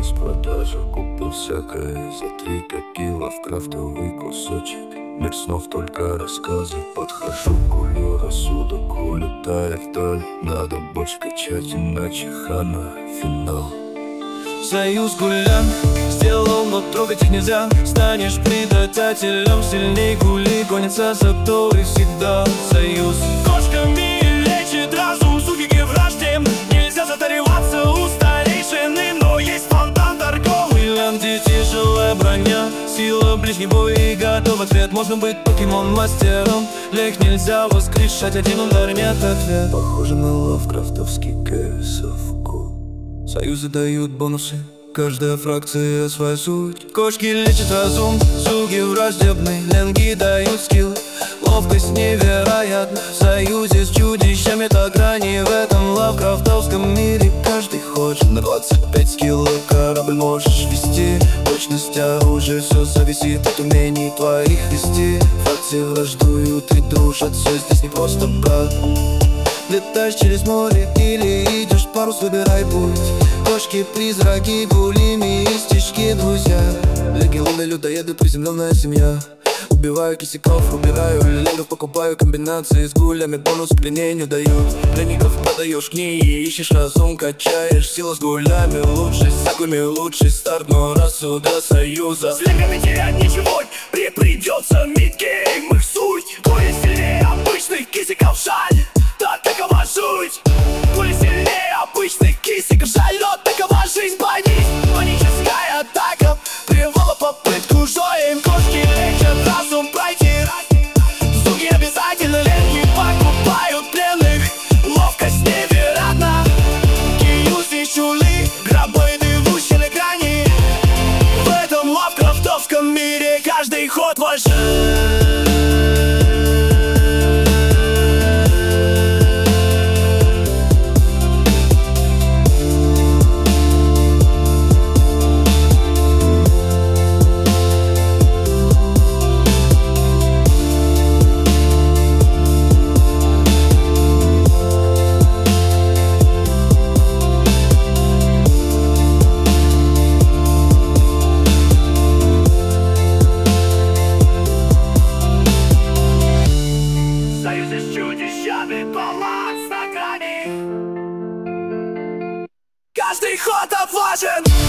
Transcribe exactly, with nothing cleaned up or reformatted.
распродажа. Купил всякое за три копи, лавкрафтовый кусочек. Мир снов, только рассказы. Подхожу, курю, рассудок улетает вдаль. Надо больше качать, иначе хана финал. Союз гулян сделал, но трогать их нельзя. Станешь предателем, сильней гули гонится за тобой всегда. Союз кошками лечит разум, суки враждеб. Нельзя затариваться у старейшины, но есть фонтан торговый. Ленди тяжелая броня, сила ближний бой и готов ответ. Можно быть покемон-мастером, для их нельзя воскрешать, один удар нет ответ. Похоже на лавкрафтовский кэсовку. Союзы дают бонусы, каждая фракция своя суть. Кошки лечат разум, суги враждебны. Ленги дают скилл, ловкость невероятна. В союзе с чудищами так грани. В этом лавкрафтовском мире каждый хочет на двадцать пять скиллов корабль можешь вести. Точность оружия, все зависит от умений твоих вести. Фракции враждуют и дружат, все здесь не просто брат. Летаешь через море или идешь парус, выбирай путь. Кошки, призраки, булими и стишки, друзья. Легионы, людоеды, приземленная семья. Убиваю кисяков, убираю легов, покупаю комбинации с гулями, бонус пленению дают. Пленников продаешь книги, ищешь разум, качаешь силу с гулями. Лучше с саками, лучший старт, но раз сюда союза. С легами терять ничего, при придется мидгейм, их суть. Более сильнее обычных кисиков, жаль, да такова суть. Более сильнее обычных кисиков, жаль, но такова жизнь. Боись, паническая атака, привела попытку жоем. Кошки лечат разум, пройти. Суки обязательно ленги покупают пленных. Ловкость невероятна. Киюзи, чули, грабойны в ущелье грани. В этом лавкрафтовском мире каждый ход важен. Баланс на грани. Каждый ход отважен.